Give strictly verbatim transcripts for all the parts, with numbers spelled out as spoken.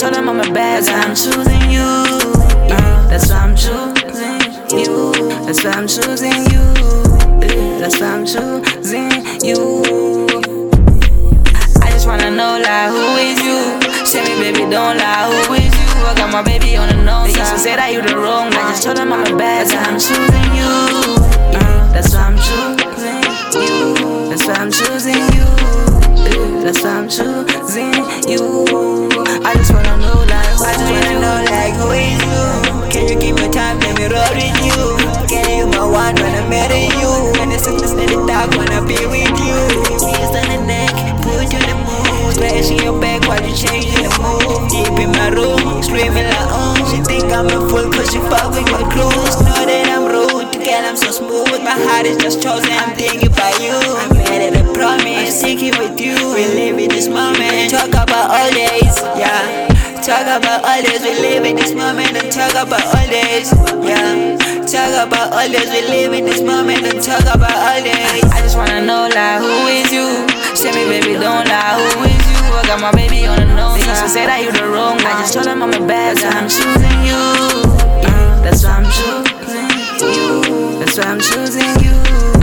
told him I'm a bad guy. I'm choosing you. Uh, that's why I'm choosing you. That's why I'm choosing you. That's why I'm choosing you. I just wanna know, like, who is you? Say me, baby, don't lie, who is you? I got my baby on the nose. They used to say that you the wrong. I just told them I'm a bad guy. I'm choosing you. Uh, that's why I'm choosing you. That's why I'm choosing you. That's why I'm choosing you. I just wanna know, like, I just wanna know, like, who is you? Can you give me time, let me roll with you? Can you my one when I'm marrying you? And it's just in the dark when I be with you. Knees on the neck, put you in the mood. Splashing your back while you changing the mood. Deep in my room, screaming like, oh. She think I'm a fool cause she fuck with my clothes. Know that I'm rude, girl, I'm so smooth. My heart is just chosen, I'm thinking about you. I'm ready to promise, I'm sticking with you. We live in this moment, talk about all days, yeah. Talk about all days, we live in this moment and talk about all days, yeah. Talk about all days, we live in this moment and talk about all days. I just wanna know, like, who is you? Say me, baby, don't lie, who is you? I got my baby on the nose. They used to say that you the wrong. I just told them I'm a bad guy. I'm choosing you. Uh, that's why I'm choosing you. That's why I'm choosing you.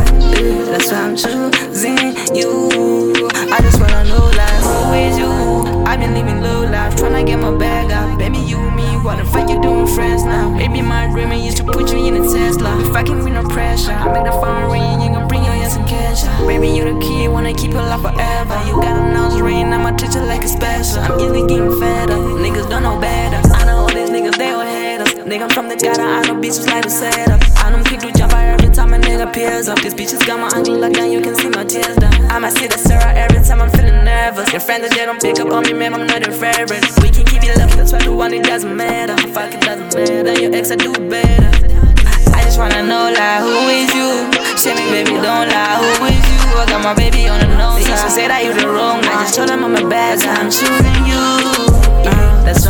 That's why I'm choosing you. I just wanna know, like, who is you? I've been living low life, tryna get my bag up. Baby, you and me, what the fuck you doing friends now? Maybe my dream used to put you in a Tesla. If I can with no pressure, I make the phone ring, you gon' bring your ass and catch her. Baby, you the key, wanna keep your life forever. You got a nose ring, I'ma treat you like a special. I'm easily getting fed up, niggas don't know better. I know all these niggas, they all haters. Nigga, I'm from the gutter, I know bitches like to set up. I know kick to jump out every time a nigga peers up. These bitches got my ankle locked down, you can see my tears down. I might see the Sarah every time I'm feeling nervous. Your friends that they don't pick up on me, man, I'm not their favorite. We can keep it love, that's why the one it doesn't matter. Fuck it doesn't matter, then your ex I do it better. I just wanna know, like, who is you? Say me, baby, don't lie, who is you? I got my baby on the nose. They used to say that you the wrong. I just told them I'm a bad guy. I'm choosing you. Uh, that's